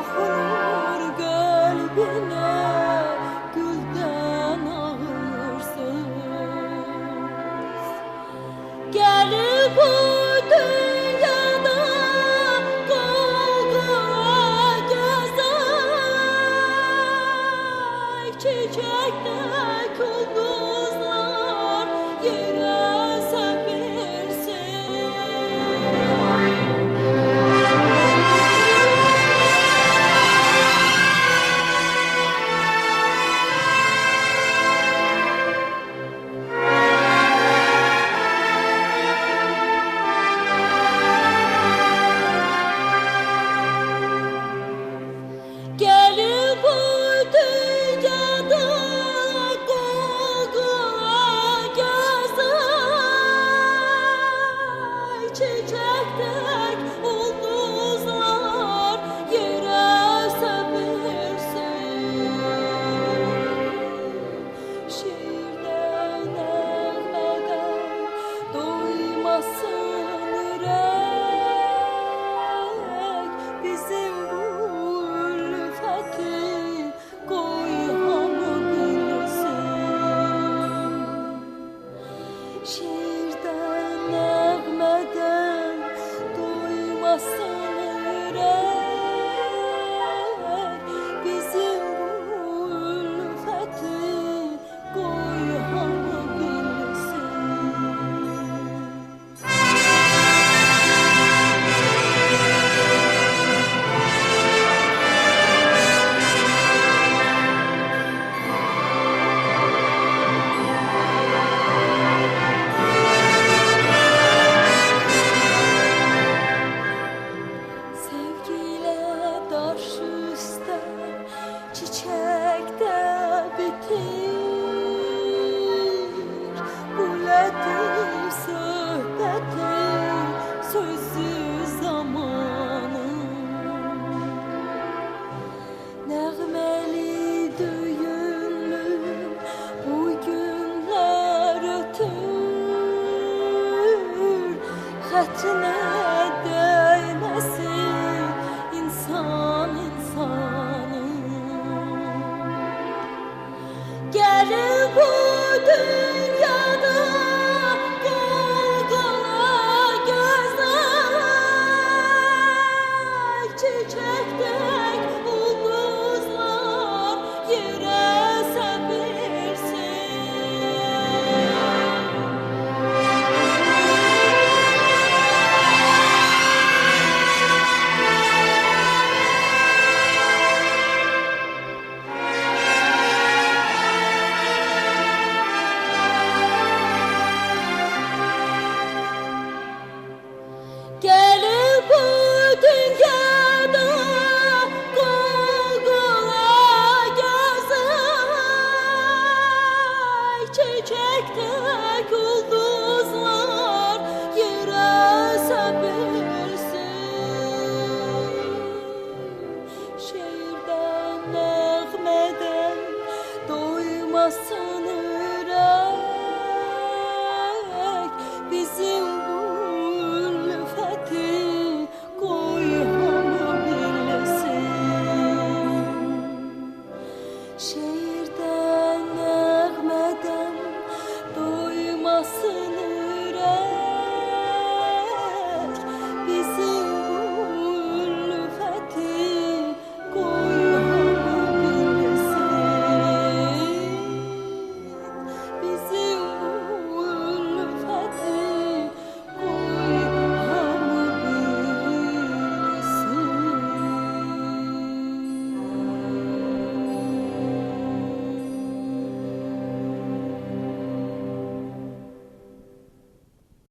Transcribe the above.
dokunur kalbine, gülden ağırsız. Gelir bu dünyada kol-kola gezer, çiçekte kulduzlar yere sevirsin. Gelir bu dünyada kol-kola gezer, çiçektek ulduzlar yere sevirsin. Şiirden, nəğmədən doymasın ürək, bizim bu ülfəti qoy hamı bilsin. Şiirdən, nəğmədən doymasın ürək, bizim bu ülfəti qoy hamı bilsin. Sevgiyle daş üstə çiçək də bitir, bu nədir söhbəti sözsüz zamanın. Nəğməli düyünlü bu günlər ötür, xətrinə değməsin insan insanın. Gelir bu dünyada kol-kola gezer, çiçektek ulduzlar yere sevirsin. Gelir bu dünyada kol-kola gezer, çiçektek ulduzlar yere sevirsin. Şiirden, nəğmədən doymasın